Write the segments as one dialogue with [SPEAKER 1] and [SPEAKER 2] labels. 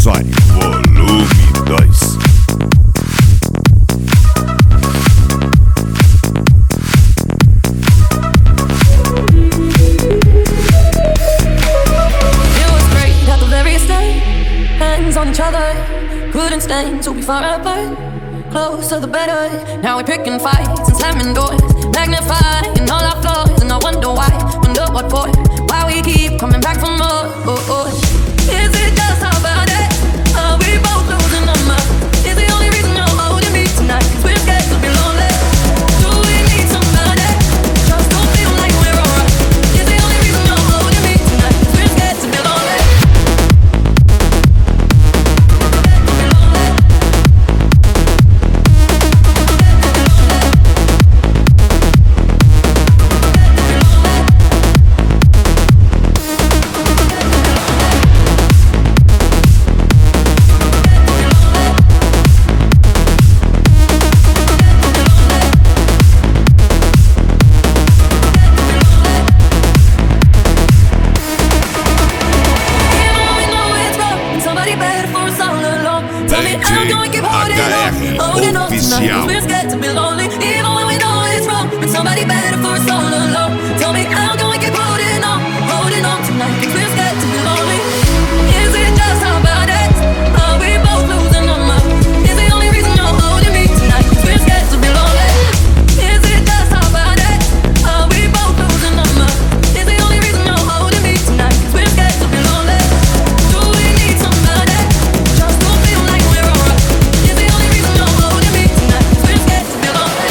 [SPEAKER 1] Acessório Volume 2.
[SPEAKER 2] On each other, couldn't stand to be far apart. Closer the better. Now we're picking fights and slamming doors, magnifying all our flaws, and I wonder why, wonder what for, why we keep coming back for more. Is it just how bad it? Are we both losing our minds? Is the only reason you're holding me tonight? 'Cause we're scared to be lonely. Do we need somebody just to feel like we're alright? Is the only reason you're holding me tonight? 'Cause we're scared to be lonely.
[SPEAKER 1] Oficial.
[SPEAKER 2] We're scared to be lonely, even when we know it's wrong. But somebody better for us all alone. Tell me how can we keep holding on tonight? 'Cause we're scared to be lonely. Is it just how bad it is? Are we both losing our minds? Is the only reason you're holding me tonight? 'Cause we're scared to be lonely. Is it just how bad it is? Are we both losing our minds? Is the only reason you're holding me tonight? 'Cause we're scared to be lonely. Do we need somebody just to feel like we're alright? Is the only reason you're holding me tonight? 'Cause we're scared to be lonely.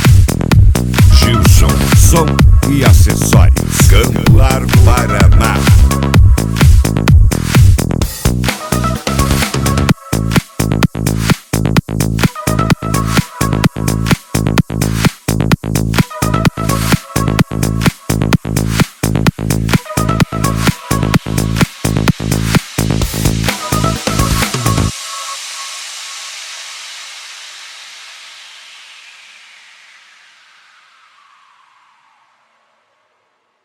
[SPEAKER 1] Gilson, som e acessórios. Campo Largo, Paraná.